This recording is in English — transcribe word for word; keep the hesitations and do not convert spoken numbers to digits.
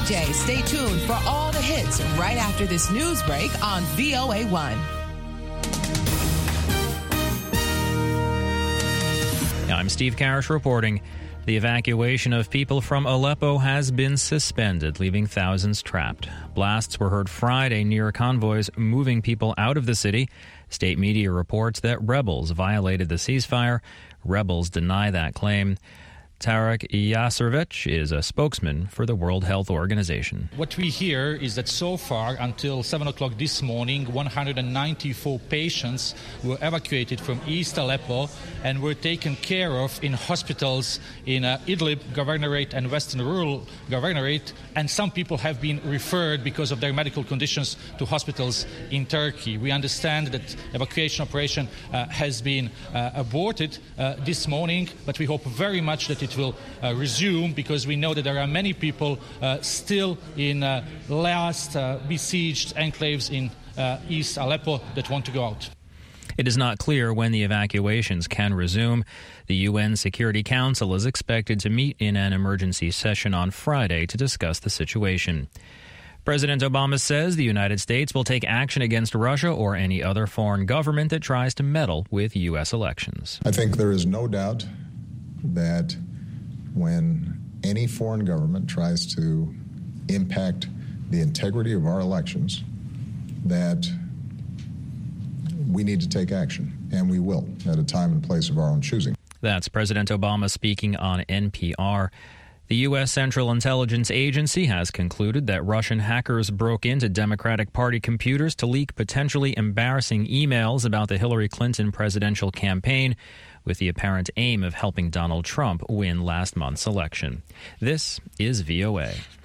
J. Stay tuned for all the hits right after this news break on V O A one. I'm Steve Karish reporting. The evacuation of people from Aleppo has been suspended, leaving thousands trapped. Blasts were heard Friday near convoys moving people out of the city. State media reports that rebels violated the ceasefire. Rebels deny that claim. Tarek Yaservich is a spokesman for the World Health Organization. What we hear is that so far, until seven o'clock this morning, one hundred ninety-four patients were evacuated from East Aleppo and were taken care of in hospitals in uh, Idlib Governorate and Western Rural Governorate, and some people have been referred because of their medical conditions to hospitals in Turkey. We understand that evacuation operation uh, has been uh, aborted uh, this morning, but we hope very much that it it will uh, resume, because we know that there are many people uh, still in uh, last uh, besieged enclaves in uh, East Aleppo that want to go out. It is not clear when the evacuations can resume. The U N Security Council is expected to meet in an emergency session on Friday to discuss the situation. President Obama says the United States will take action against Russia or any other foreign government that tries to meddle with U S elections. I think there is no doubt that when any foreign government tries to impact the integrity of our elections, that we need to take action, and we will, at a time and place of our own choosing. That's President Obama speaking on N P R. The U S. Central Intelligence Agency has concluded that Russian hackers broke into Democratic Party computers to leak potentially embarrassing emails about the Hillary Clinton presidential campaign, with the apparent aim of helping Donald Trump win last month's election. This is V O A.